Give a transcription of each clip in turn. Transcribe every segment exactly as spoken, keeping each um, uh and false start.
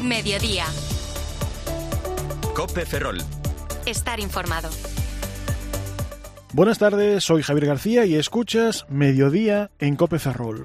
Mediodía. COPE Ferrol. Estar informado. Buenas tardes, soy Javier García y escuchas Mediodía en COPE Ferrol.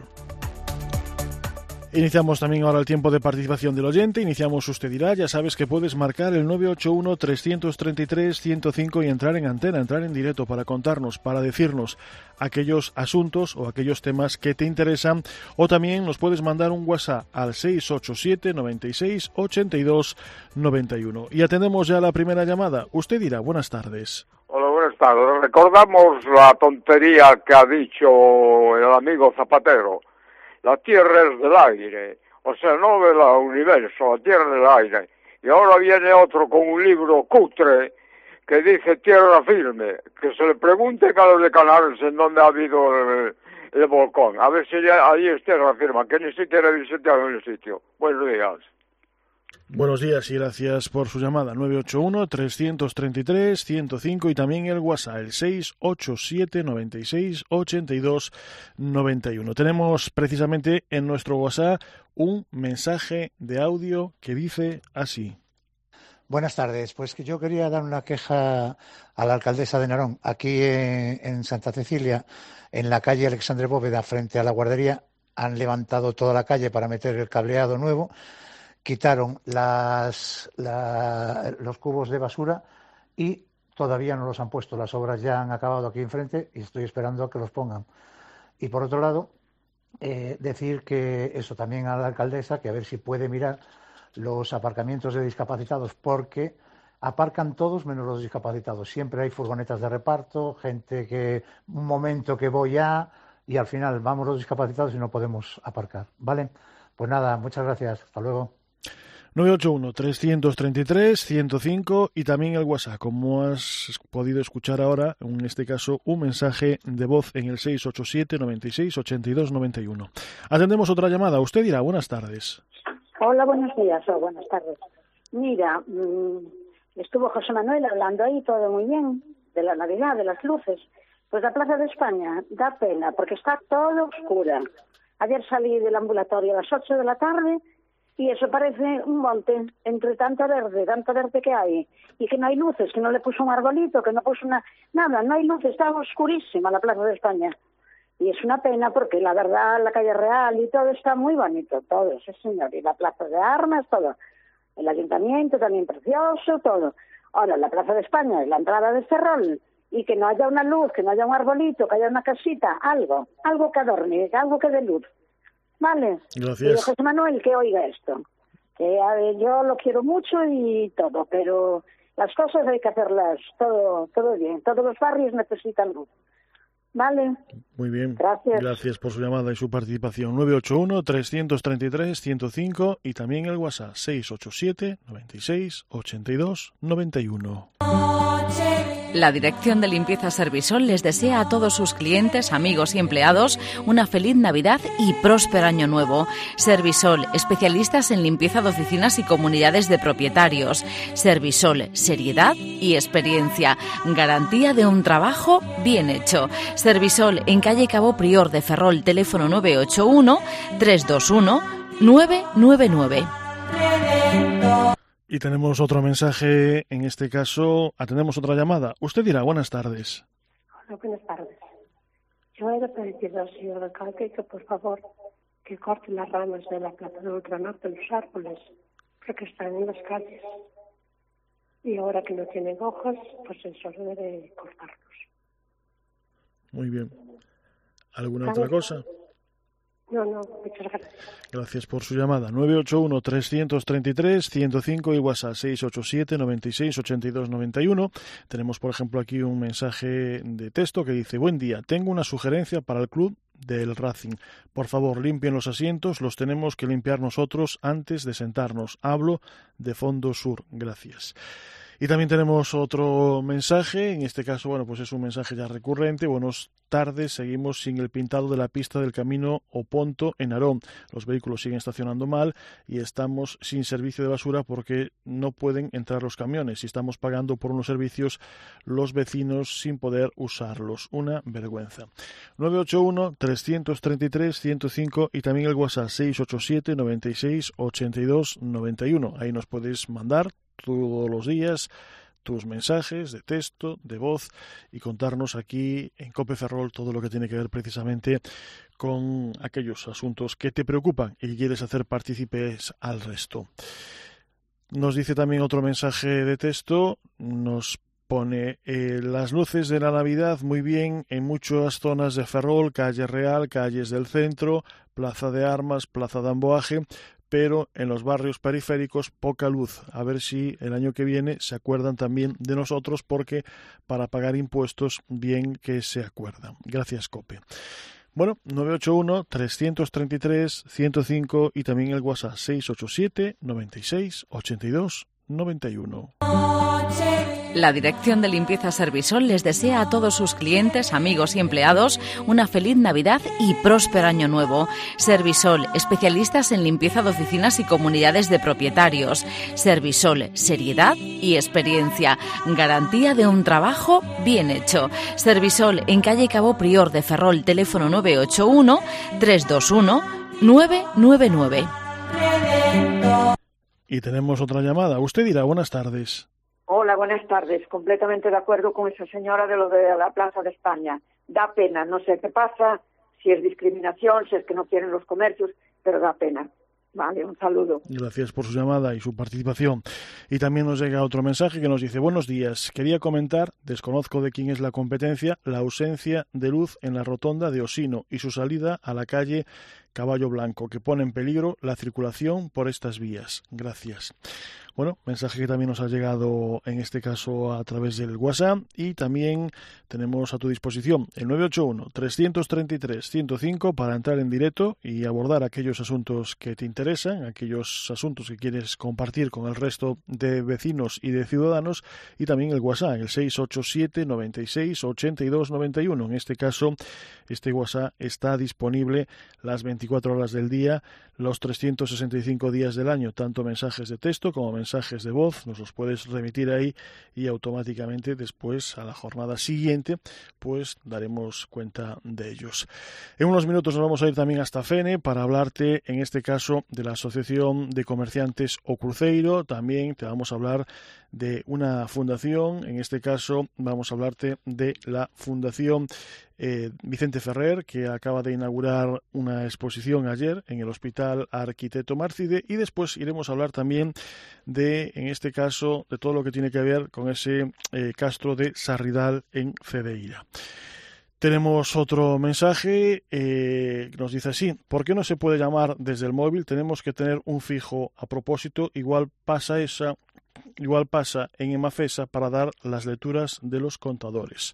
Iniciamos también ahora el tiempo de participación del oyente. Iniciamos Usted dirá. Ya sabes que puedes marcar el nueve ocho uno, tres tres tres, uno cero cinco y entrar en antena, entrar en directo para contarnos, para decirnos aquellos asuntos o aquellos temas que te interesan. O también nos puedes mandar un WhatsApp al seis ocho siete, noventa y seis, ochenta y dos, noventa y uno. Y atendemos ya la primera llamada. Usted dirá, buenas tardes. Hola, buenas tardes. Recordamos la tontería que ha dicho el amigo Zapatero. La Tierra es del aire, o sea, no del universo, la Tierra del aire. Y ahora viene otro con un libro cutre que dice tierra firme, que se le pregunte a los de Canarias en dónde ha habido el, el volcán, a ver si allí es tierra firme, que ni siquiera he visitado el sitio. Buenos días. Buenos días y gracias por su llamada. nueve ocho uno, tres tres tres, uno cero cinco y también el WhatsApp, el seis ocho siete, noventa y seis, ochenta y dos, noventa y uno. Tenemos precisamente en nuestro WhatsApp un mensaje de audio que dice así. Buenas tardes. Pues que yo quería dar una queja a la alcaldesa de Narón. Aquí en, en Santa Cecilia, en la calle Alexandre Bóveda, frente a la guardería, han levantado toda la calle para meter el cableado nuevo. Quitaron las, la, los cubos de basura y todavía no los han puesto. Las obras ya han acabado aquí enfrente y estoy esperando a que los pongan. Y por otro lado, eh, decir que eso también a la alcaldesa, que a ver si puede mirar los aparcamientos de discapacitados, porque aparcan todos menos los discapacitados. Siempre hay furgonetas de reparto, gente que un momento que voy a y al final vamos los discapacitados y no podemos aparcar. ¿Vale? Pues nada, muchas gracias. Hasta luego. nueve ocho uno, tres tres tres, uno cero cinco y también el WhatsApp, como has podido escuchar ahora, en este caso, un mensaje de voz en el seis ocho siete, noventa y seis, ochenta y dos, noventa y uno. Atendemos otra llamada. Usted dirá, buenas tardes. Hola, buenos días o buenas tardes. Mira, mmm, estuvo José Manuel hablando ahí, todo muy bien, de la Navidad, de las luces. Pues la Plaza de España da pena, porque está todo oscura. Ayer salí del ambulatorio a las ocho de la tarde y eso parece un monte, entre tanto verde, tanto verde que hay, y que no hay luces, que no le puso un arbolito, que no puso una... Nada, no hay luces, está oscurísima la Plaza de España. Y es una pena porque la verdad, la calle Real y todo está muy bonito, todo, sí señor, y la Plaza de Armas, todo. El ayuntamiento también precioso, todo. Ahora, la Plaza de España es la entrada de Ferrol, y que no haya una luz, que no haya un arbolito, que haya una casita, algo, algo que adorne, algo que dé luz. Vale. Gracias. Y José Manuel, que oiga esto. Que a ver, yo lo quiero mucho y todo, pero las cosas hay que hacerlas todo, todo bien. Todos los barrios necesitan luz. Vale. Muy bien. Gracias. Gracias por su llamada y su participación. nueve ocho uno, tres tres tres, uno cero cinco y también el WhatsApp seis ocho siete, noventa y seis, ochenta y dos, noventa y uno. La Dirección de Limpieza Servisol les desea a todos sus clientes, amigos y empleados una feliz Navidad y próspero año nuevo. Servisol, especialistas en limpieza de oficinas y comunidades de propietarios. Servisol, seriedad y experiencia. Garantía de un trabajo bien hecho. Servisol, en calle Cabo Prior de Ferrol, teléfono nueve ocho uno, tres dos uno, nueve nueve nueve. Y tenemos otro mensaje, en este caso, atendemos otra llamada. Usted dirá, buenas tardes. Hola, buenas tardes. Yo he de pedir al señor alcalde que, por favor, que corte las ramas de la Plaza de Ultramar de los árboles, porque están en las calles. Y ahora que no tienen hojas, pues es hora de cortarlos. Muy bien. ¿Alguna otra cosa? No, no, muchas gracias. Gracias por su llamada. nueve ocho uno, tres tres tres, uno cero cinco y WhatsApp seis ocho siete, noventa y seis, ochenta y dos, noventa y uno. Tenemos, por ejemplo, aquí un mensaje de texto que dice: buen día, tengo una sugerencia para el club del Racing. Por favor, limpien los asientos, los tenemos que limpiar nosotros antes de sentarnos. Hablo de Fondo Sur. Gracias. Y también tenemos otro mensaje, en este caso, bueno, pues es un mensaje ya recurrente. Buenas tardes, seguimos sin el pintado de la pista del camino Oponto en Narón. Los vehículos siguen estacionando mal y estamos sin servicio de basura porque no pueden entrar los camiones y estamos pagando por unos servicios los vecinos sin poder usarlos. Una vergüenza. nueve ocho uno, tres tres tres, uno cero cinco y también el WhatsApp seis ocho siete, noventa y seis, ochenta y dos, noventa y uno. Ahí nos puedes mandar todos los días tus mensajes de texto, de voz y contarnos aquí en COPE Ferrol todo lo que tiene que ver precisamente con aquellos asuntos que te preocupan y que quieres hacer partícipes al resto. Nos dice también otro mensaje de texto, nos pone eh, las luces de la Navidad muy bien en muchas zonas de Ferrol, calle Real, calles del centro, Plaza de Armas, Plaza de Amboaje, pero en los barrios periféricos poca luz. A ver si el año que viene se acuerdan también de nosotros, porque para pagar impuestos bien que se acuerdan. Gracias, COPE. Bueno, nueve ocho uno, tres tres tres, uno cero cinco y también el WhatsApp seis ocho siete, noventa y seis, ochenta y dos, noventa y uno. La Dirección de Limpieza Servisol les desea a todos sus clientes, amigos y empleados una feliz Navidad y próspero año nuevo. Servisol, especialistas en limpieza de oficinas y comunidades de propietarios. Servisol, seriedad y experiencia. Garantía de un trabajo bien hecho. Servisol, en calle Cabo Prior de Ferrol, teléfono nueve ocho uno, tres dos uno, nueve nueve nueve. Y tenemos otra llamada. Usted dirá, buenas tardes. Hola, buenas tardes. Completamente de acuerdo con esa señora de lo de la Plaza de España. Da pena, no sé qué pasa, si es discriminación, si es que no quieren los comercios, pero da pena. Vale, un saludo. Gracias por su llamada y su participación. Y también nos llega otro mensaje que nos dice: buenos días, quería comentar, desconozco de quién es la competencia, la ausencia de luz en la rotonda de Osino y su salida a la calle Caballo Blanco, que pone en peligro la circulación por estas vías. Gracias. Bueno, mensaje que también nos ha llegado en este caso a través del WhatsApp, y también tenemos a tu disposición el nueve ocho uno, tres tres tres, uno cero cinco para entrar en directo y abordar aquellos asuntos que te interesan, aquellos asuntos que quieres compartir con el resto de vecinos y de ciudadanos, y también el WhatsApp, el seis ocho siete, noventa y seis, ochenta y dos, noventa y uno. En este caso, este WhatsApp está disponible las veinticuatro horas del día, los trescientos sesenta y cinco días del año, tanto mensajes de texto como mensajes de voz, nos los puedes remitir ahí y automáticamente después, a la jornada siguiente, pues daremos cuenta de ellos. En unos minutos nos vamos a ir también hasta Fene para hablarte, en este caso, de la Asociación de Comerciantes O Cruceiro. También te vamos a hablar de una fundación, en este caso vamos a hablarte de la Fundación eh, Vicente Ferrer, que acaba de inaugurar una exposición ayer en el Hospital Arquitecto Márcide, y después iremos a hablar también de, en este caso, de todo lo que tiene que ver con ese eh, castro de Sarridal en Cedeira. Tenemos otro mensaje eh, que nos dice así: ¿por qué no se puede llamar desde el móvil? Tenemos que tener un fijo a propósito, igual pasa esa Igual pasa en Emafesa para dar las lecturas de los contadores.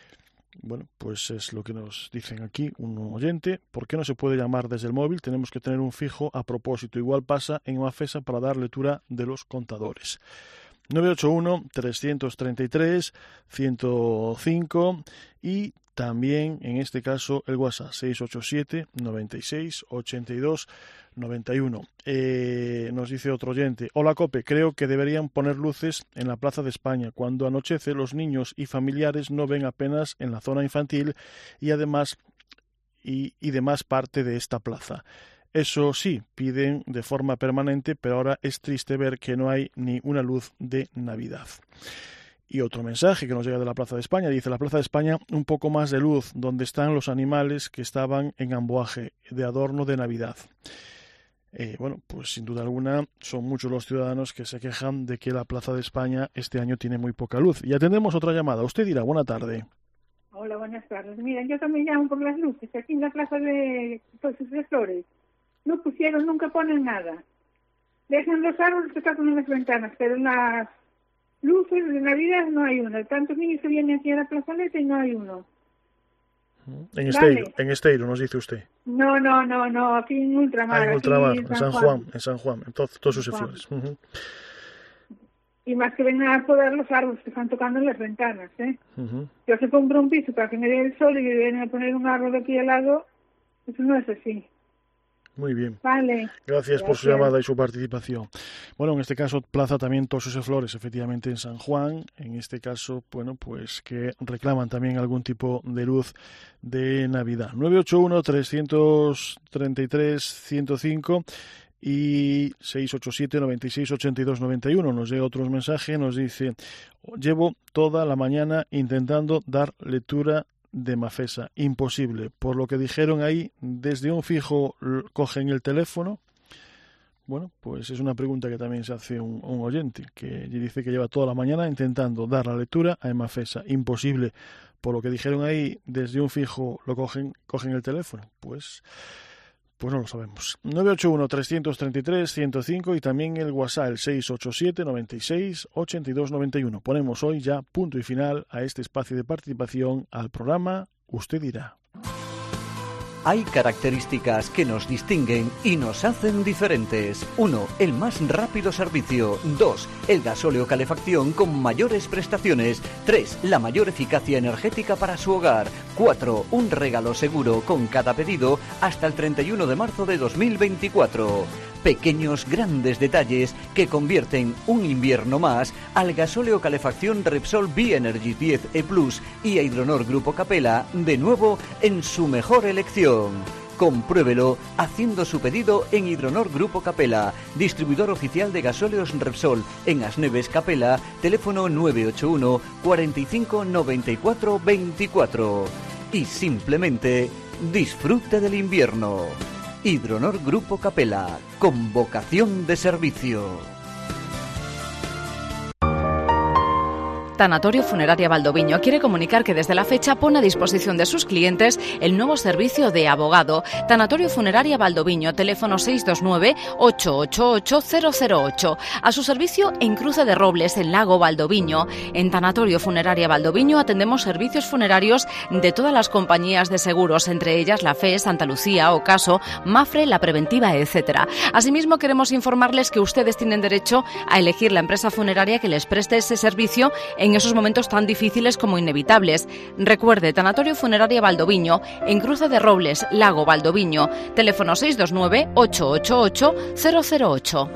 Bueno, pues es lo que nos dicen aquí un oyente. ¿Por qué no se puede llamar desde el móvil? Tenemos que tener un fijo a propósito. Igual pasa en Emafesa para dar lectura de los contadores. nueve ocho uno, tres tres tres, uno cero cinco y también en este caso el WhatsApp seis ocho siete, noventa y seis, ochenta y dos, noventa y uno. Eh, nos dice otro oyente: hola COPE, creo que deberían poner luces en la Plaza de España. Cuando anochece los niños y familiares no ven apenas en la zona infantil y además y, y demás parte de esta plaza. Eso sí, piden de forma permanente, pero ahora es triste ver que no hay ni una luz de Navidad. Y otro mensaje que nos llega de la Plaza de España, dice: la Plaza de España, un poco más de luz, donde están los animales que estaban en Amboaje, de adorno de Navidad. Eh, bueno, pues sin duda alguna son muchos los ciudadanos que se quejan de que la Plaza de España este año tiene muy poca luz. Y atendemos otra llamada. Usted dirá, buena tarde. Hola, buenas tardes. Mira, yo también llamo por las luces, aquí en la Plaza de Jesús de Flores. No pusieron, nunca ponen nada. Dejan los árboles que están en las ventanas, pero las luces de Navidad no hay una. Tantos niños que vienen aquí a la plazoleta y no hay uno. En Esteiro, en Esteiro, nos dice usted. No, no, no, no, aquí en Ultramar. Ah, en Ultramar, aquí en San Juan, Juan en San Juan, en todo, todos sus flores. Uh-huh. y más que ven a podar los árboles que están tocando en las ventanas, ¿eh? Uh-huh. Yo se compro un piso para que me dé el sol y me vienen a poner un árbol aquí al lado, eso no es así. Muy bien. Vale. Gracias, Gracias por su llamada y su participación. Bueno, en este caso, Plaza también Tosos y Flores, efectivamente en San Juan. En este caso, bueno, pues que reclaman también algún tipo de luz de Navidad. nueve ocho uno, tres tres tres, cero cinco y seis ocho siete, nueve seis, ocho dos nueve uno. Nos llega otro mensaje, nos dice: llevo toda la mañana intentando dar lectura de Mafesa, imposible. Por lo que dijeron ahí, desde un fijo cogen el teléfono. Bueno, pues es una pregunta que también se hace un, un oyente, que dice que lleva toda la mañana intentando dar la lectura a Mafesa, imposible. Por lo que dijeron ahí, desde un fijo lo cogen, cogen el teléfono. Pues Pues no lo sabemos. nueve ocho uno, tres tres tres, cero cinco y también el WhatsApp, el seis ocho siete, nueve seis, ocho dos nueve uno. Ponemos hoy ya punto y final a este espacio de participación al programa Usted dirá. Hay características que nos distinguen y nos hacen diferentes. uno. El más rápido servicio. dos. El gasóleo calefacción con mayores prestaciones. tres. La mayor eficacia energética para su hogar. cuatro. Un regalo seguro con cada pedido hasta el treinta y uno de marzo de dos mil veinticuatro. Pequeños grandes detalles que convierten un invierno más al gasóleo calefacción Repsol B-Energy diez E Plus y a Hidronor Grupo Capella de nuevo en su mejor elección. Compruébelo haciendo su pedido en Hidronor Grupo Capella, distribuidor oficial de gasóleos Repsol en Asneves Capella, teléfono nueve ocho uno, cuarenta y cinco, noventa y cuatro, veinticuatro. Y simplemente disfrute del invierno. Hidronor Grupo Capella, con vocación de servicio. Tanatorio Funeraria Valdoviño quiere comunicar que desde la fecha pone a disposición de sus clientes el nuevo servicio de abogado. Tanatorio Funeraria Valdoviño, teléfono seis dos nueve, ocho ocho ocho, cero cero ocho. A su servicio en Cruce de Robles, en Lago Valdoviño. En Tanatorio Funeraria Valdoviño atendemos servicios funerarios de todas las compañías de seguros, entre ellas la F E, Santa Lucía, Ocaso, Mafre, La Preventiva, etcétera. Asimismo, queremos informarles que ustedes tienen derecho a elegir la empresa funeraria que les preste ese servicio en en esos momentos tan difíciles como inevitables. Recuerde, Tanatorio Funeraria Valdoviño, en Cruce de Robles, Lago Valdoviño, teléfono seis dos nueve, ocho ocho ocho, cero cero ocho.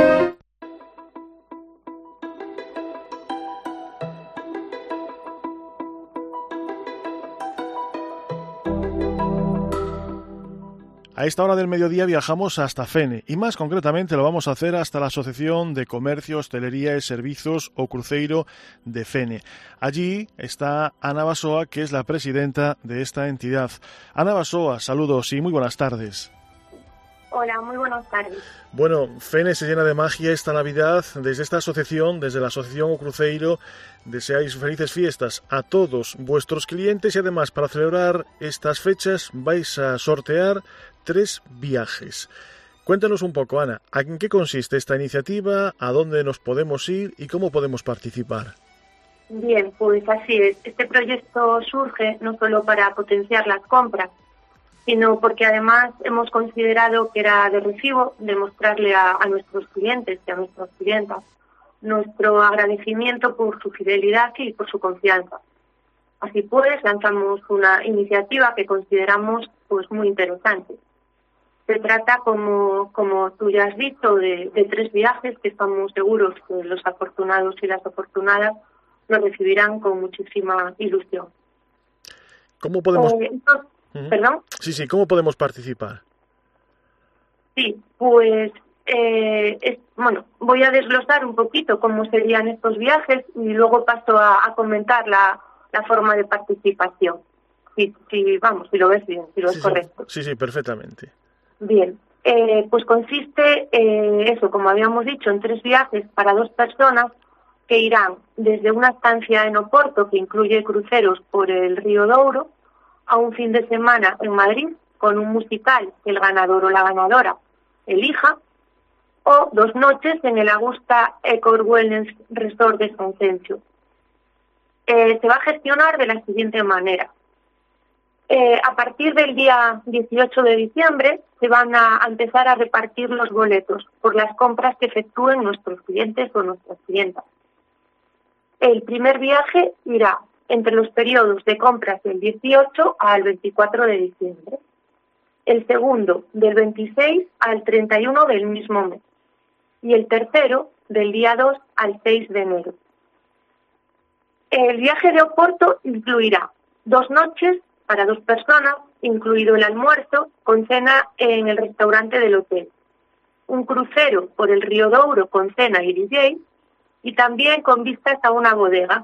A esta hora del mediodía viajamos hasta Fene y más concretamente lo vamos a hacer hasta la Asociación de Comercio, Hostelería y Servicios o Cruceiro de Fene. Allí está Ana Basoa, que es la presidenta de esta entidad. Ana Basoa, saludos y muy buenas tardes. Hola, muy buenas tardes. Bueno, Fene se llena de magia esta Navidad. Desde esta asociación, desde la Asociación O Cruceiro, deseáis felices fiestas a todos vuestros clientes y además para celebrar estas fechas vais a sortear tres viajes. Cuéntanos un poco, Ana, ¿en qué consiste esta iniciativa? ¿A dónde nos podemos ir y cómo podemos participar? Bien, pues así es. Este proyecto surge no solo para potenciar las compras, sino porque además hemos considerado que era de recibo demostrarle a, a nuestros clientes y a nuestras clientas nuestro agradecimiento por su fidelidad y por su confianza. Así pues, lanzamos una iniciativa que consideramos pues muy interesante. Se trata, como, como tú ya has dicho, de, de tres viajes que estamos seguros que los afortunados y las afortunadas lo recibirán con muchísima ilusión. ¿Cómo podemos...? Eh, entonces, uh-huh. ¿Perdón? Sí, sí, ¿cómo podemos participar? Sí, pues, eh, es, bueno, voy a desglosar un poquito cómo serían estos viajes y luego paso a, a comentar la, la forma de participación. Sí, sí, vamos, si lo ves bien, si lo sí, es correcto. Sí, sí, perfectamente. Bien, eh, pues consiste, eh, eso, como habíamos dicho, en tres viajes para dos personas que irán desde una estancia en Oporto, que incluye cruceros por el río Douro, a un fin de semana en Madrid, con un musical que el ganador o la ganadora elija, o dos noches en el Augusta Eco Wellness Resort de San Cencio. Eh, se va a gestionar de la siguiente manera. Eh, a partir del día dieciocho de diciembre se van a empezar a repartir los boletos por las compras que efectúen nuestros clientes o nuestras clientas. el primer viaje irá entre los periodos de compras del dieciocho al veinticuatro de diciembre. El segundo, del veintiséis al treinta y uno del mismo mes. Y el tercero, del día dos al seis de enero. El viaje de Oporto incluirá dos noches para dos personas, incluido el almuerzo, con cena en el restaurante del hotel. Un crucero por el río Douro con cena y D J, y también con vistas a una bodega.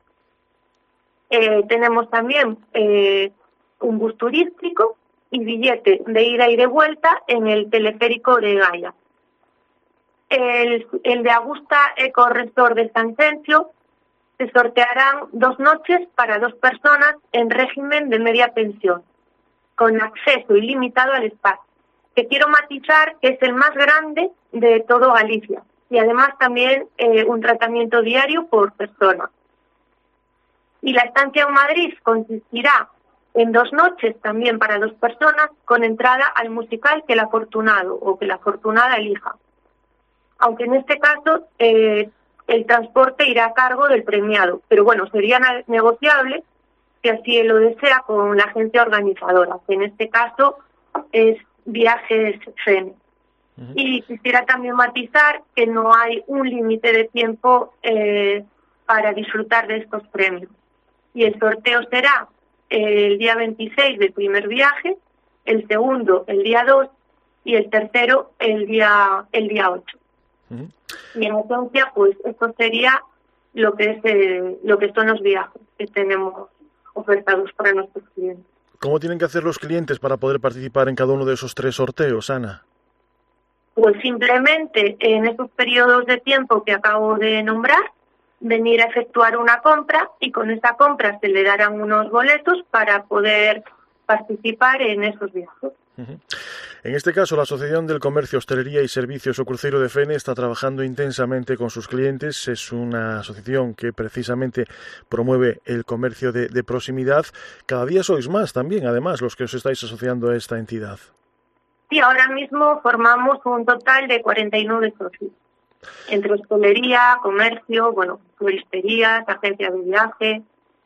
Eh, tenemos también eh, un bus turístico y billete de ida y de vuelta en el teleférico de Gaia. El, el de Augusta Eco Resort de San Cencio se sortearán dos noches para dos personas en régimen de media pensión, con acceso ilimitado al espacio, que quiero matizar que es el más grande de todo Galicia, y además también eh, un tratamiento diario por persona. Y la estancia en Madrid consistirá en dos noches también para dos personas, con entrada al musical que el afortunado o que la afortunada elija. Aunque en este caso eh, el transporte irá a cargo del premiado, pero bueno, sería negociable si así lo desea con la agencia organizadora, que en este caso es Viajes Fene. Uh-huh. Y quisiera también matizar que no hay un límite de tiempo eh, para disfrutar de estos premios. Y el sorteo será el día veintiséis del primer viaje, el segundo el día dos y el tercero el día el día ocho. Uh-huh. Y en esencia, pues esto sería lo que es eh, lo que son los viajes que tenemos ofertados para nuestros clientes. ¿Cómo tienen que hacer los clientes para poder participar en cada uno de esos tres sorteos, Ana? Pues simplemente en esos periodos de tiempo que acabo de nombrar, venir a efectuar una compra y con esa compra se le darán unos boletos para poder participar en esos viajes. Uh-huh. En este caso, la Asociación del Comercio, Hostelería y Servicios o Cruceiro de Fene está trabajando intensamente con sus clientes. Es una asociación que precisamente promueve el comercio de, de proximidad. Cada día sois más también, además, los que os estáis asociando a esta entidad. Sí, ahora mismo formamos un total de cuarenta y nueve socios. Entre hostelería, comercio, bueno, floristerías, agencias de viaje,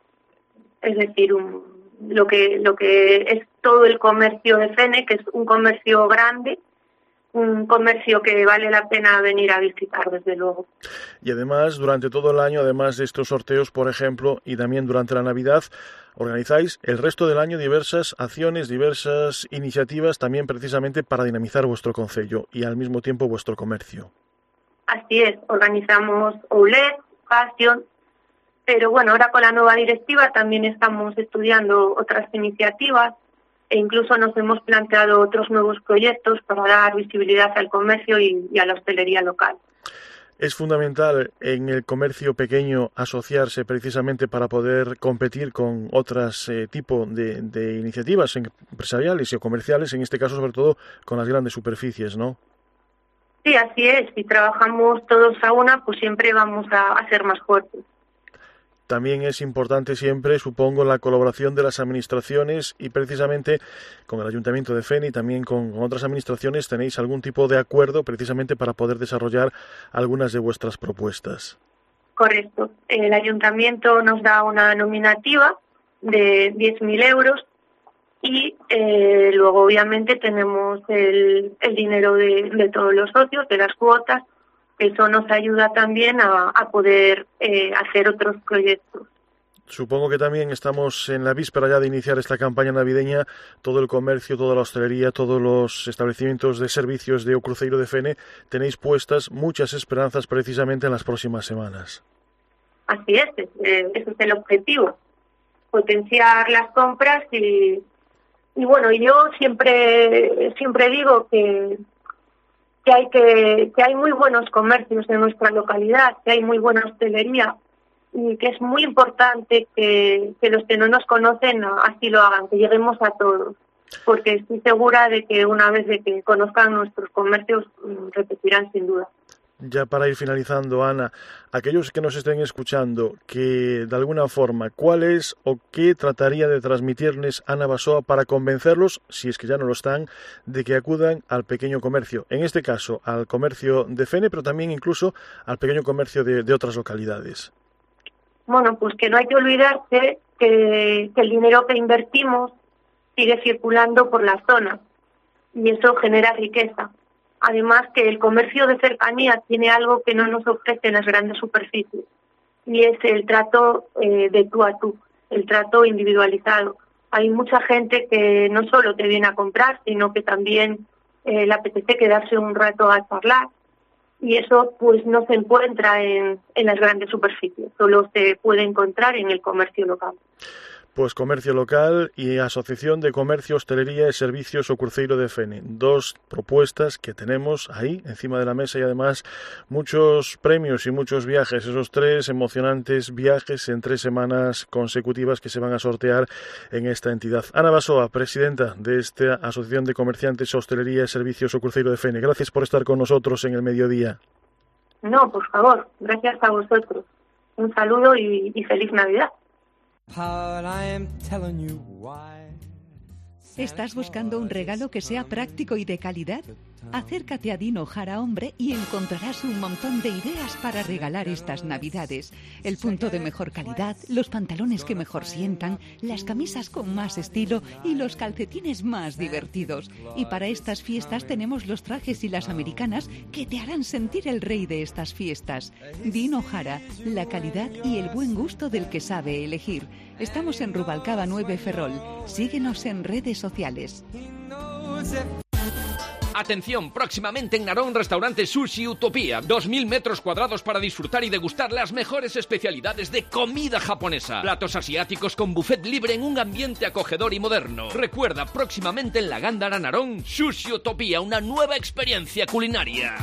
es decir, un, lo que lo que es todo el comercio de Fene, que es un comercio grande, un comercio que vale la pena venir a visitar, desde luego. Y además, durante todo el año, además de estos sorteos, por ejemplo, y también durante la Navidad, organizáis el resto del año diversas acciones, diversas iniciativas, también precisamente para dinamizar vuestro concello y al mismo tiempo vuestro comercio. Así es, organizamos Outlet, Fashion, pero bueno, ahora con la nueva directiva también estamos estudiando otras iniciativas e incluso nos hemos planteado otros nuevos proyectos para dar visibilidad al comercio y, y a la hostelería local. Es fundamental en el comercio pequeño asociarse precisamente para poder competir con otros eh, tipos de, de iniciativas empresariales y comerciales, en este caso sobre todo con las grandes superficies, ¿no? Sí, así es. Si trabajamos todos a una, pues siempre vamos a, a ser más fuertes. También es importante siempre, supongo, la colaboración de las administraciones y precisamente con el Ayuntamiento de Fene y también con, con otras administraciones tenéis algún tipo de acuerdo precisamente para poder desarrollar algunas de vuestras propuestas. Correcto. El Ayuntamiento nos da una nominativa de diez mil euros y eh, luego obviamente tenemos el, el dinero de, de todos los socios, de las cuotas. Eso nos ayuda también a, a poder eh, hacer otros proyectos. Supongo que también estamos en la víspera ya de iniciar esta campaña navideña. Todo el comercio, toda la hostelería, todos los establecimientos de servicios de O Cruceiro de Fene tenéis puestas muchas esperanzas precisamente en las próximas semanas. Así es, eh, ese es el objetivo, potenciar las compras y, y bueno, yo siempre siempre digo que que hay que, que hay muy buenos comercios en nuestra localidad, que hay muy buena hostelería y que es muy importante que, que los que no nos conocen así lo hagan, que lleguemos a todos, porque estoy segura de que una vez de que conozcan nuestros comercios repetirán sin duda. Ya para ir finalizando, Ana, aquellos que nos estén escuchando, que de alguna forma, ¿cuál es o qué trataría de transmitirles Ana Basoa para convencerlos, si es que ya no lo están, de que acudan al pequeño comercio? En este caso, al comercio de Fene, pero también incluso al pequeño comercio de, de otras localidades. bueno, pues que no hay que olvidarse que, que el dinero que invertimos sigue circulando por la zona y eso genera riqueza. Además que el comercio de cercanía tiene algo que no nos ofrecen las grandes superficies y es el trato eh, de tú a tú, el trato individualizado. Hay mucha gente que no solo te viene a comprar, sino que también eh, le apetece quedarse un rato a charlar y eso pues no se encuentra en, en las grandes superficies, solo se puede encontrar en el comercio local. Pues Comercio Local y Asociación de Comercio, Hostelería y Servicios o Cruceiro de Fene. Dos propuestas que tenemos ahí encima de la mesa y además muchos premios y muchos viajes. Esos tres emocionantes viajes en tres semanas consecutivas que se van a sortear en esta entidad. Ana Basoa, presidenta de esta Asociación de Comerciantes, Hostelería y Servicios o Cruceiro de Fene. Gracias por estar con nosotros en el mediodía. No, por favor, gracias a vosotros. Un saludo y, y feliz Navidad. ¿Estás buscando un regalo que sea práctico y de calidad? Acércate a Dino Jara Hombre y encontrarás un montón de ideas para regalar estas Navidades. El punto de mejor calidad, los pantalones que mejor sientan, las camisas con más estilo y los calcetines más divertidos. Y para estas fiestas tenemos los trajes y las americanas que te harán sentir el rey de estas fiestas. Dino Jara, la calidad y el buen gusto del que sabe elegir. Estamos en Rubalcaba nueve Ferrol. Síguenos en redes sociales. Atención, próximamente en Narón, restaurante Sushi Utopía. dos mil metros cuadrados para disfrutar y degustar las mejores especialidades de comida japonesa. Platos asiáticos con buffet libre en un ambiente acogedor y moderno. Recuerda, próximamente en la Gándara Narón, Sushi Utopía, una nueva experiencia culinaria.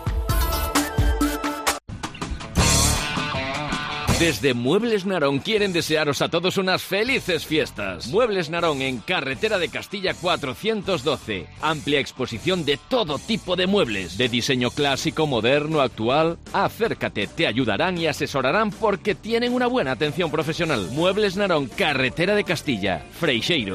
Desde Muebles Narón quieren desearos a todos unas felices fiestas. Muebles Narón en Carretera de Castilla cuatrocientos doce. Amplia exposición de todo tipo de muebles, de diseño clásico, moderno, actual. Acércate, te ayudarán y asesorarán porque tienen una buena atención profesional. Muebles Narón, Carretera de Castilla, Freixeiro.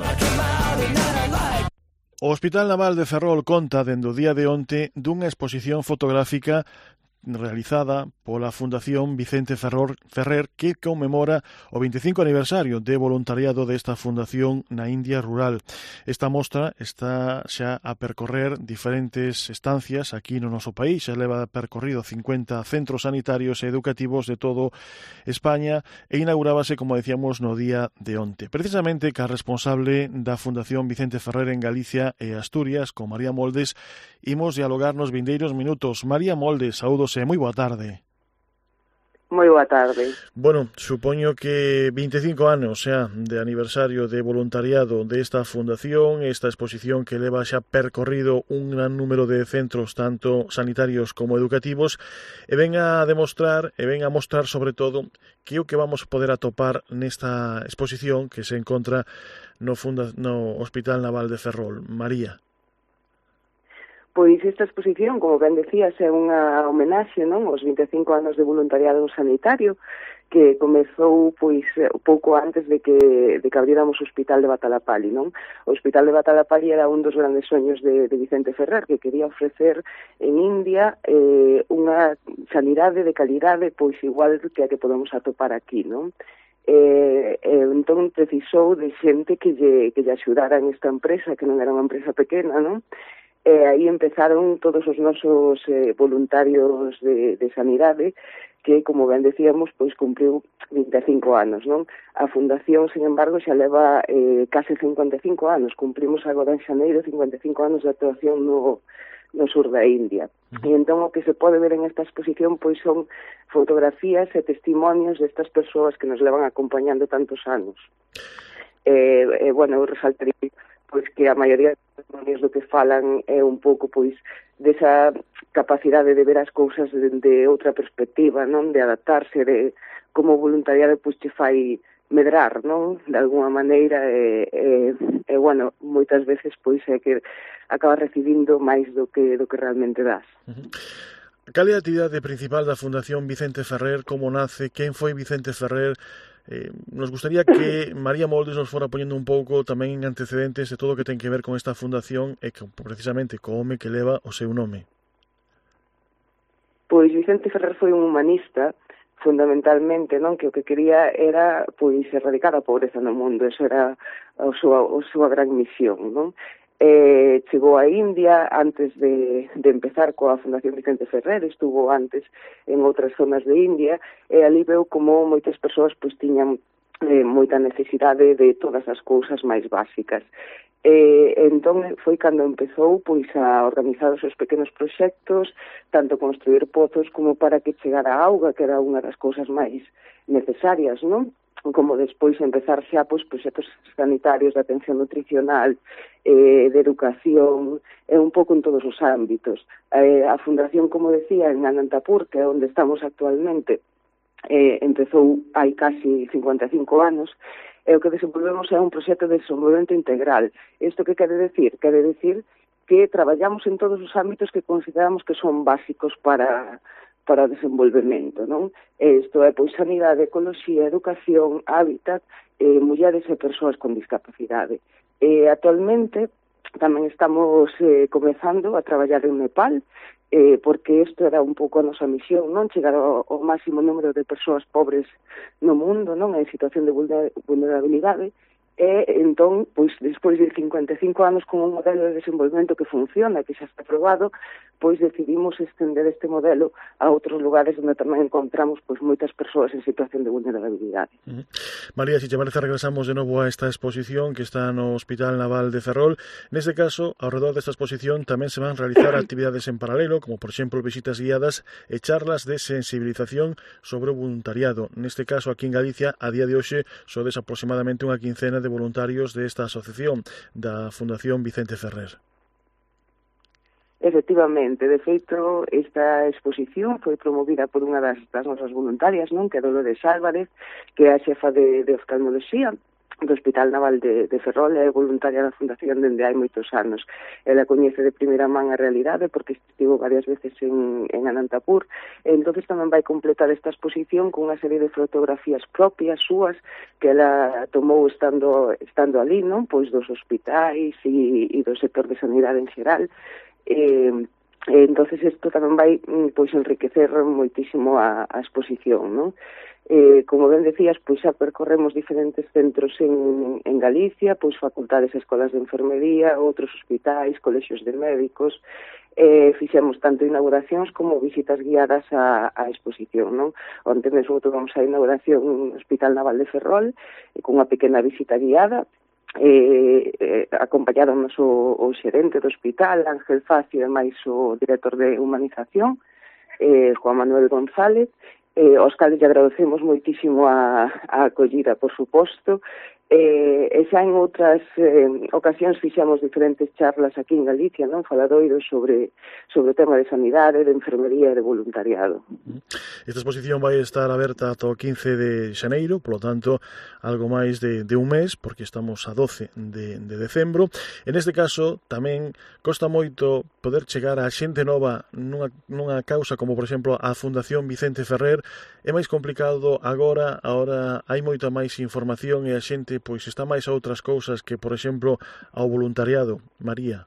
O Hospital Naval de Ferrol conta dende o día de onte dunha exposición fotográfica realizada pola Fundación Vicente Ferror, Ferrer que conmemora o veinticinco aniversario de voluntariado desta fundación na India rural. Esta mostra está xa a percorrer diferentes estancias aquí no noso país, xa leva percorrido cincuenta centros sanitarios e educativos de todo España e inaugurábase, como decíamos, no día de onte. Precisamente ca responsable da Fundación Vicente Ferrer en Galicia e Asturias, con María Moldes, imos dialogar nos vindeiros minutos. María Moldes, saúdos e moi boa tarde. Moi boa tarde. Bueno, supoño que veinticinco anos xa de aniversario de voluntariado desta fundación, esta exposición que leva xa percorrido un gran número de centros tanto sanitarios como educativos e ven a demostrar e ven a mostrar sobre todo que o que vamos a poder atopar nesta exposición que se encontra no, funda, no Hospital Naval de Ferrol. María. Pois esta exposición, como ben decías, é unha homenaxe, non, aos veinticinco anos de voluntariado sanitario que comezou pois pouco antes de que de que abríramos o Hospital de Batalapalli, non? O Hospital de Batalapalli era un dos grandes soños de, de Vicente Ferrer, que quería ofrecer en India eh, unha sanidade de calidade pois igual que a que podemos atopar aquí, non? Eh, eh, entón precisou de xente que lle, que lle axudara en esta empresa, que non era unha empresa pequena, non? E aí empezaron todos os nosos eh, voluntarios de, de sanidade que, como ben decíamos, pois cumpriu veinticinco anos, non? A Fundación, sin embargo, xa leva eh, case cincuenta e cinco anos. Cumprimos agora en xaneiro cincuenta e cinco anos de actuación no, no sur da India. E entón o que se pode ver en esta exposición pois son fotografías e testimonios destas persoas que nos levan acompañando tantos anos. Eh, eh, bueno, eu resaltaría pois que a maioría dos testimonios do que falan é un pouco pois desa capacidade de ver as cousas de, de outra perspectiva, non, de adaptarse, de como voluntariado pois te fai medrar, non, de alguna maneira e, e, e bueno, moitas veces pois é que acabas recibindo máis do que do que realmente das. Uh-huh. Cal é a actividade principal da Fundación Vicente Ferrer? Como nace? Quen foi Vicente Ferrer? Eh, nos gustaría que María Moldes nos fora poñendo un pouco tamén en antecedentes de todo o que ten que ver con esta fundación e que precisamente co home que leva o seu nome. Pois Vicente Ferrer foi un humanista, fundamentalmente, non, que o que quería era pois erradicar a pobreza no mundo, eso era a súa, a súa gran misión, non? Eh, chegou a India antes de, de empezar coa Fundación Vicente Ferrer, estuvo antes en outras zonas de India, e ali veu como moitas persoas pois tiñan eh, moita necesidade de todas as cousas máis básicas. E entón foi cando empezou pois a organizar os seus pequenos proxectos, tanto construir pozos como para que chegara a auga, que era unha das cousas máis necesarias, non? Como despois empezar xa pois proxectos sanitarios de atención nutricional, eh, de educación, e un pouco en todos os ámbitos. Eh, a fundación, como decía, en Anantapur, que é onde estamos actualmente, eh, empezou hai casi cincuenta e cinco anos, e o que desenvolvemos é un proxecto de desenvolvemento integral. Isto que quere decir? Quere decir que traballamos en todos os ámbitos que consideramos que son básicos para para o desenvolvemento, non? Isto é, pois, sanidade, ecoloxía, educación, hábitat, eh, mulleres e persoas con discapacidade. E, actualmente, tamén estamos eh, comezando a traballar en Nepal, eh, porque isto era un pouco a nosa misión, non? Chegar ao, ao máximo número de persoas pobres no mundo, non? En situación de vulnerabilidade. E, entón, pois, despois de cincuenta e cinco anos con un modelo de desenvolvemento que funciona, que xa está aprobado, pois decidimos estender este modelo a outros lugares onde tamén encontramos pois moitas persoas en situación de vulnerabilidade. Uh-huh. María, si te parece, regresamos de novo a esta exposición que está no Hospital Naval de Ferrol. Neste caso, ao redor desta exposición tamén se van realizar actividades en paralelo, como por exemplo visitas guiadas e charlas de sensibilización sobre o voluntariado. Neste caso, aquí en Galicia, a día de hoxe, sodes aproximadamente unha quincena de de voluntarios desta asociación da Fundación Vicente Ferrer. Efectivamente, de feito, esta exposición foi promovida por unha das, das nosas voluntarias, non? Que é Dolores Álvarez, que é a xefa de, de oftalmoloxía do Hospital Naval de, de Ferrol, é voluntaria da Fundación dende hai moitos anos. Ela coñece de primeira man a realidade porque estivo varias veces en, en Anantapur, e entón tamén vai completar esta exposición con unha serie de fotografías propias súas que ela tomou estando estando ali, non? Pois dos hospitais e, e do sector de sanidade en xeral. Eh, e entonces isto tamén vai pois enriquecer moitísimo a, a exposición, non? Eh, como ben decías, pois xa percorremos diferentes centros en, en Galicia, pois facultades e escolas de enfermería, outros hospitais, colexios de médicos, eh, fixemos tanto inauguracións como visitas guiadas á, á exposición, non? Onte mesmo tuvemos a inauguración no Hospital Naval de Ferrol, e con unha pequena visita guiada, eh, eh, acompañáronos o, o xerente do hospital, Ángel Facio, e máis o director de humanización, eh, Juan Manuel González, eh, aos cales lle agradecemos moitísimo a, a acollida, por suposto, eh, e xa en outras eh, ocasións fixamos diferentes charlas aquí en Galicia, non? Faladoiros sobre, sobre o tema de sanidade, de enfermería e de voluntariado. Esta exposición vai estar aberta ata o quince de xaneiro, polo tanto, algo máis de, de un mes, porque estamos a doce de, de decembro. En este caso, tamén costa moito poder chegar a xente nova nunha, nunha causa como, por exemplo, a Fundación Vicente Ferrer. É máis complicado agora, agora hai moita máis información e a xente pois está máis a outras cousas que, por exemplo, ao voluntariado. María.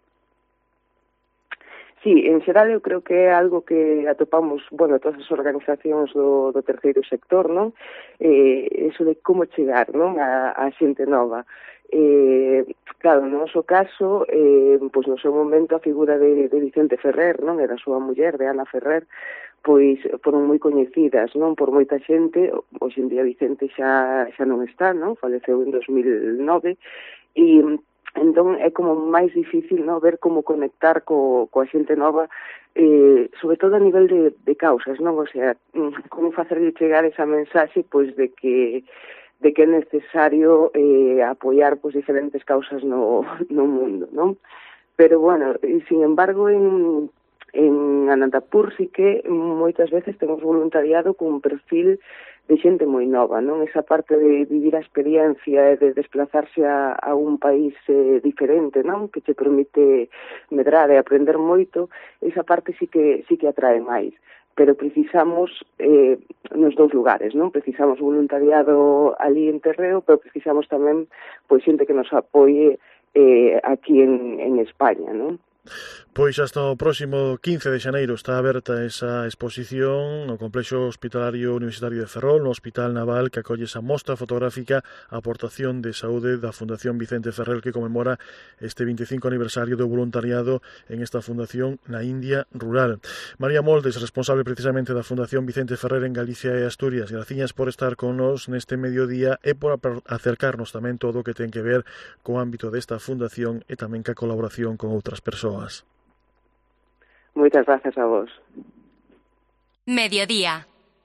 Sí, en xeral eu creo que é algo que atopamos, bueno, todas as organizacións do, do terceiro sector, non? Eh, eso de como chegar, non? A, a xente nova. Eh, claro, no noso caso, eh, pois no seu momento a figura de, de Vicente Ferrer, non? Era a súa muller, de Ana Ferrer, pois foron moi coñecidas, non? Por moita xente. Hoxe en día Vicente xa, xa non está, non? Faleceu en dos mil nove, e entón é como máis difícil, non? Ver como conectar co, coa xente nova, eh, sobre todo a nivel de, de causas, non? O sea, como facerlle chegar esa mensaxe, pois, de que de que é necesario eh, apoiar pois diferentes causas no, no mundo, non? Pero, bueno, sin embargo, en, en Anantapur sí que moitas veces temos voluntariado con un perfil de xente moi nova, non? Esa parte de vivir a experiencia e de desplazarse a, a un país eh, diferente, non? Que te permite medrar e aprender moito, esa parte sí que sí que atrae máis. Pero precisamos eh, nos dous lugares, non? Precisamos voluntariado ali en terreo, pero precisamos tamén pois xente que nos apoie eh, aquí en, en España, non? Pois hasta o próximo quince de xaneiro está aberta esa exposición no Complexo Hospitalario Universitario de Ferrol, no Hospital Naval, que acolle esa mostra fotográfica a aportación de saúde da Fundación Vicente Ferrer, que conmemora este veinticinco aniversario do voluntariado en esta fundación na India rural. María Moldes, responsable precisamente da Fundación Vicente Ferrer en Galicia e Asturias, graciñas por estar con nos neste mediodía e por acercarnos tamén todo o que ten que ver co ámbito desta fundación e tamén ca colaboración con outras persoas. Moitas gracias a vos. Mediodía.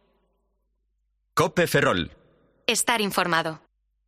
COPE Ferrol. Estar informado.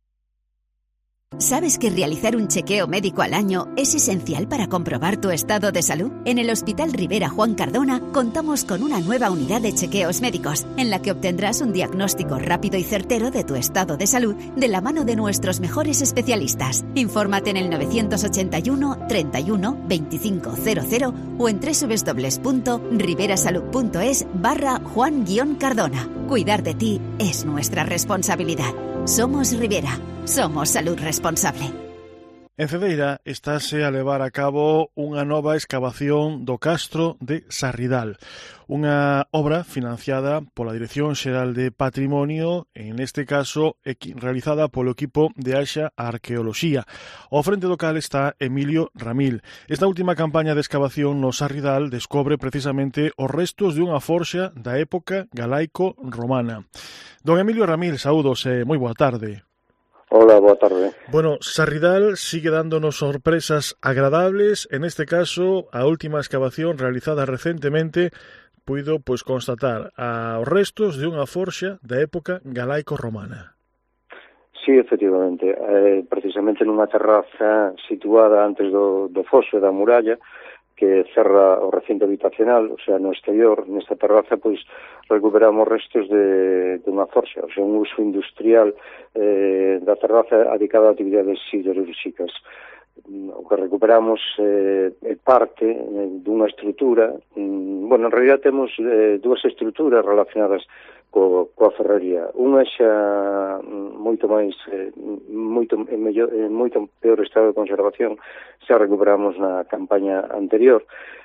¿Sabes que realizar un chequeo médico al año es esencial para comprobar tu estado de salud? En el Hospital Rivera Juan Cardona contamos con una nueva unidad de chequeos médicos en la que obtendrás un diagnóstico rápido y certero de tu estado de salud de la mano de nuestros mejores especialistas. Infórmate en el nueve ocho uno, treinta y uno, veinticinco cero cero o en doble u doble u doble u punto riverasalud punto es barra Juan Cardona. Cuidar de ti es nuestra responsabilidad. Somos Rivera. Somos salud responsable. En Cedeira estáse a levar a cabo unha nova escavación do Castro de Sarridal, unha obra financiada pola Dirección Xeral de Patrimonio, en este caso realizada polo equipo de Aixa Arqueoloxía. Ao frente do cal está Emilio Ramil. Esta última campaña de escavación no Sarridal descobre precisamente os restos de unha forxa da época galaico-romana. Don Emilio Ramil, saúdos e moi boa tarde. Hola, boa tarde. Bueno, Sarridal sigue dándonos sorpresas agradables. En este caso, a última excavación realizada recentemente puido pues constatar os restos de unha forxa da época galaico-romana. Sí, efectivamente. Eh, precisamente nunha terraza situada antes do, do foso da muralla, que cerra o recinto habitacional, o sea, no exterior, nesta terraza, pois, recuperamos restos de, de unha forxa, o sea, un uso industrial eh, da terraza adicada a actividades siderúrxicas. O que recuperamos eh, é parte eh, dunha estrutura, mm, bueno, en realidad temos eh, dúas estruturas relacionadas co, coa ferrería. Unha xa moito máis, eh, moito, en mellor, en moito peor estado de conservación, xa recuperamos na campaña anterior.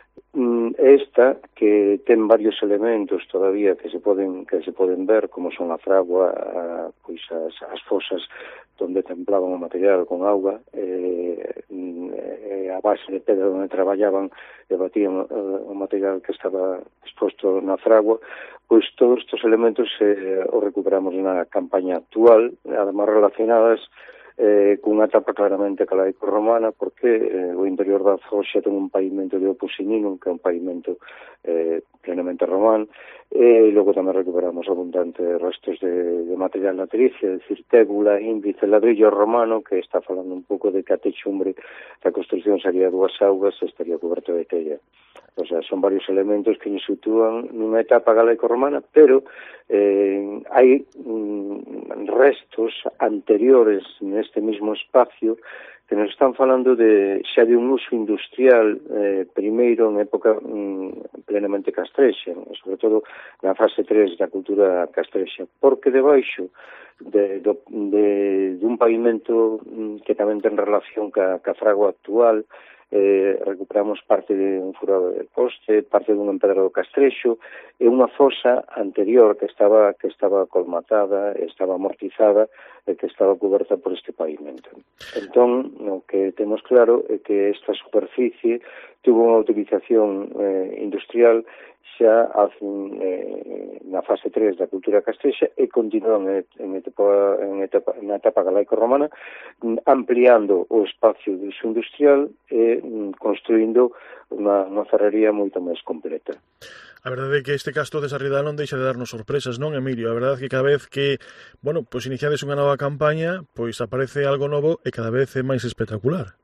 Esta, que ten varios elementos todavía que se poden que se poden ver, como son a fragua, a, pois as, as fosas donde templaban o material con auga, eh, eh, a base de pedra onde traballaban e batían eh, o material que estaba exposto na fragua, pois todos estes elementos eh, os recuperamos na campaña actual, además relacionadas eh, cunha etapa claramente galaico-romana, porque eh, o interior da forxa ten un pavimento de opusinino, que é un pavimento eh, plenamente román, e logo tamén recuperamos abundantes restos de, de material latericio, é dicir, tébula, índice, ladrillo romano, que está falando un pouco de que a techumbre da construcción sería dúas augas e estaría coberto de tella. O sea, son varios elementos que nos sitúan nunha etapa galaico-romana, pero eh, hai mm, restos anteriores neste mismo espacio que nos están falando de xa de un uso industrial eh, primeiro en época mm, plenamente castrexa, sobre todo na fase tres da cultura castrexa, porque debaixo de, de, de, de un pavimento mm, que tamén ten relación ca, ca fragua actual, Eh, recuperamos parte de un furado de poste, parte dun empedrado castrexo e unha fosa anterior que estaba que estaba colmatada, estaba amortizada e que estaba coberta por este pavimento. Entón, o que temos claro é que esta superficie tuvo unha utilización eh, industrial xa eh, na fase tres da cultura castrexa e continúa en, en, etapa, en, etapa, na etapa galaico-romana, ampliando o espacio de uso industrial e construindo unha, unha ferrería moito máis completa. A verdade é que este Castro de Sarridal non deixa de darnos sorpresas, non, Emilio? A verdade é que cada vez que, bueno, pois iniciades unha nova campaña, pois aparece algo novo e cada vez é máis espectacular.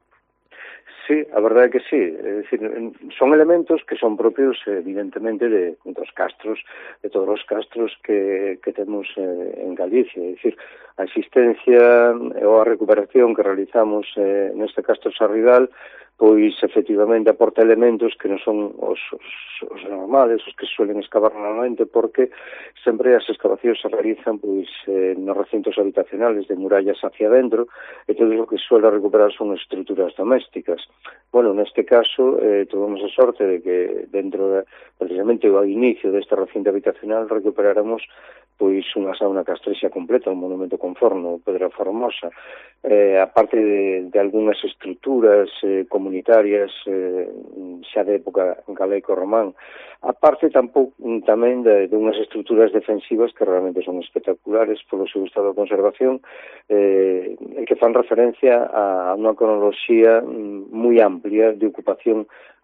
Sí, a verdade é que sí. É dicir, son elementos que son propios, evidentemente, de dos castros, de todos os castros que, que temos eh, en Galicia. É dicir, a existencia ou a recuperación que realizamos eh, neste Castro Sarridal pois efectivamente aporta elementos que non son os, os, os normales, os que suelen excavar normalmente, porque sempre as excavacións se realizan pois eh, nos recintos habitacionales de murallas hacia dentro, e todo o que suele recuperar son estruturas domésticas. Bueno, neste caso, eh, tuvemos a sorte de que dentro de, precisamente ao inicio deste recinto habitacional, recuperáramos pois unha sauna castrexa completa, un monumento con forno, pedra formosa, eh, aparte de, de algunhas estruturas eh, comunitarias eh, xa de época galaico-román, aparte tampouco, tamén de, de unhas estruturas defensivas que realmente son espectaculares polo seu estado de conservación, eh, e que fan referencia a unha cronoloxía moi amplia de ocupación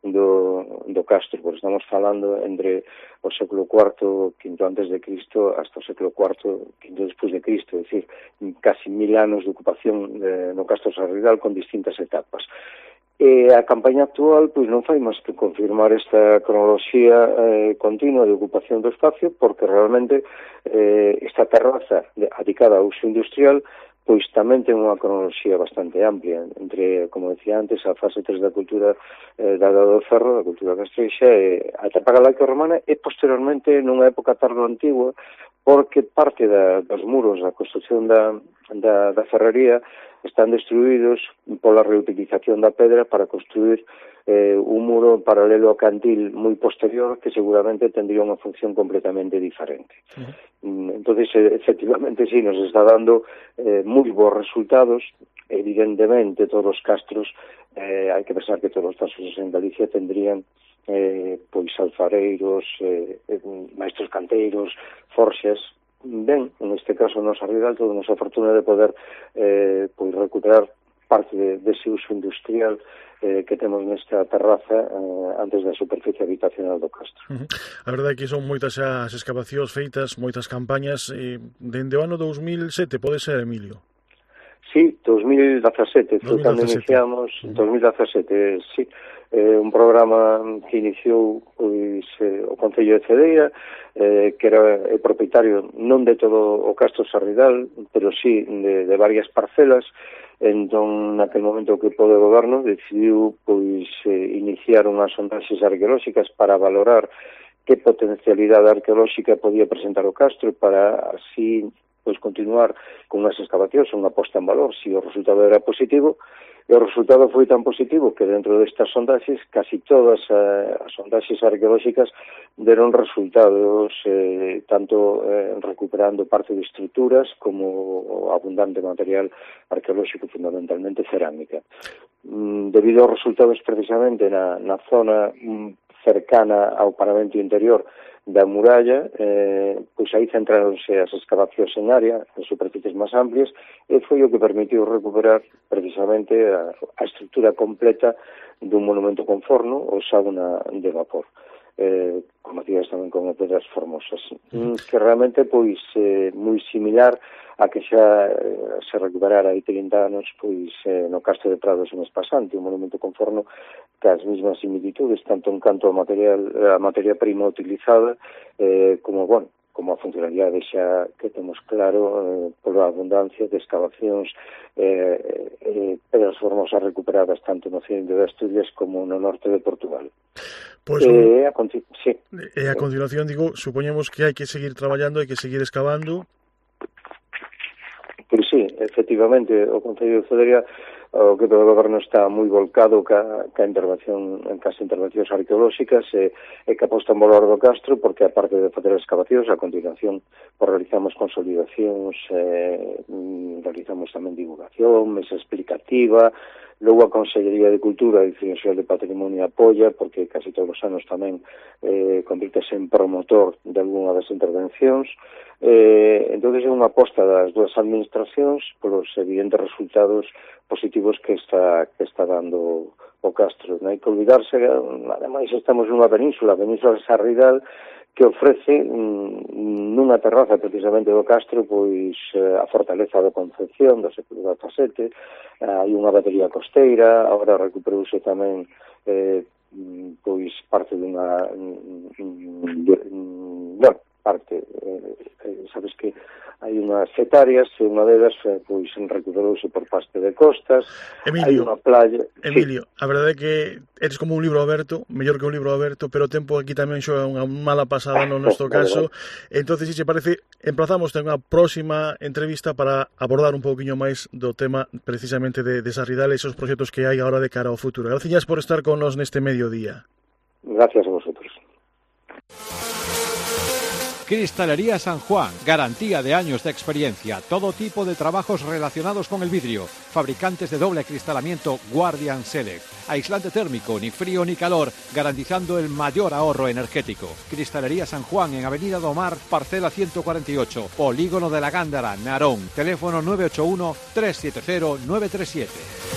do, do castro, porque estamos falando entre o século cuarto, quinto antes de Cristo, hasta o século cuarto, quinto despois de Cristo, é dicir, casi mil anos de ocupación de, no castro Sarridal con distintas etapas. E a campaña actual pois non fai máis que confirmar esta cronoloxía eh, continua de ocupación do espacio, porque realmente eh, esta terraza dedicada ao uso industrial pois tamén ten unha cronoloxía bastante amplia entre, como decía antes, a fase tres da cultura eh, da Edade do Ferro, da cultura castrexa, e a etapa galaico-romana, e posteriormente nunha época tardo-antigua, porque parte da, dos muros da construcción da, da, da ferrería están destruídos pola reutilización da pedra para construir eh, un muro paralelo ao cantil moi posterior que seguramente tendría unha función completamente diferente. Uh-huh. Entonces, efectivamente, sí, nos está dando eh, moi bons resultados. Evidentemente, todos os castros, eh, hai que pensar que todos os castros en Galicia tendrían eh, pois alfareiros, eh, maestros canteiros, forxas. Ben, en este caso, nos Sarridal, temos a fortuna de poder eh, pois recuperar parte de, dese uso industrial eh, que temos nesta terraza eh, antes da superficie habitacional do castro. Uh-huh. A verdade é que son moitas as excavacións feitas, moitas campañas, eh, dende o ano dous mil sete, pode ser, Emilio? Sí, dos mil dezasete, foi cando iniciamos, uh-huh. dos mil dezasete, sí, eh, un programa que iniciou pois, eh, o Concello de Cedeira, eh, que era o propietario non de todo o castro Sarridal, pero sí de, de varias parcelas. Entón, naquele momento que o goberno decidiu pois eh, iniciar unhas sondaxes arqueolóxicas para valorar que potencialidade arqueolóxica podía presentar o castro para así pois continuar con as excavacións, unha posta en valor, se o resultado era positivo. E o resultado foi tan positivo que dentro destas sondaxes, casi todas as sondaxes arqueolóxicas deron resultados eh, tanto eh, recuperando parte de estruturas como abundante material arqueolóxico, fundamentalmente cerámica. Mm, debido aos resultados precisamente na, na zona mm, cercana ao paramento interior da muralla, eh, pois aí centráronse as excavacións en área, en superficies máis amplias, e foi o que permitiu recuperar precisamente a, a estrutura completa dun monumento con forno ou sauna de vapor. Eh, como decías tamén con pedras formosas, mm, que realmente pois eh, moi similar a que xa eh, se recuperara hai trinta anos pois eh, no Castro de Prados en Espasante, un monumento con forno que as mesmas similitudes, tanto en canto a material, a materia prima utilizada, eh, como, bueno, como a funcionalidade xa que temos claro eh, pola abundancia de excavacións eh, eh, pedras formosas recuperadas tanto no occidente de Asturias como no norte de Portugal. Pois, eh, a, conti sí. E a continuación, digo, supoñemos que hai que seguir traballando, hai que seguir excavando. Pois sí, efectivamente, o Concello de Cedeira, o que o goberno está moi volcado ca, ca intervención, en cas intervencións arqueolóxicas e, e que aposta en valor do castro, porque aparte de facer excavacións, a continuación pues, realizamos consolidacións, eh, realizamos tamén divulgación, mesa explicativa. Logo a Consellería de Cultura e Difusión Social de Patrimonio apoia, porque casi todos os anos tamén eh, convirtese en promotor de algunha das intervencións. Eh, entón é unha aposta das dúas administracións polos evidentes resultados positivos que está, que está dando o castro. Non hai que olvidarse, ademais estamos nunha península, a península de Sarridal, que ofrece nunha terraza precisamente do castro pois a fortaleza da Concepción do século dezasete, hai unha batería costeira, agora recuperouse tamén eh, pois parte dunha de, bueno, parte eh, sabes que hai unhas hectáreas e unha delas eh, pois recuperouse por parte de costas. Emilio, hai unha playa. Emilio, sí. A verdade é que eres como un libro aberto, mellor que un libro aberto, pero o tempo aquí tamén xoga unha mala pasada no nosto caso. Entonces, se si parece, emplazamos a unha próxima entrevista para abordar un pouquiño máis do tema precisamente de, de Sarridal e esos proxectos que hai agora de cara ao futuro. Gracias por estar con nos neste mediodía. Gracias a vosotros. Cristalería San Juan, garantía de años de experiencia, todo tipo de trabajos relacionados con el vidrio, fabricantes de doble acristalamiento Guardian Select, aislante térmico, ni frío ni calor, garantizando el mayor ahorro energético. Cristalería San Juan en Avenida do Mar, parcela ciento cuarenta y ocho, Polígono de la Gándara, Narón, teléfono nueve ocho uno, tres siete cero, nueve tres siete.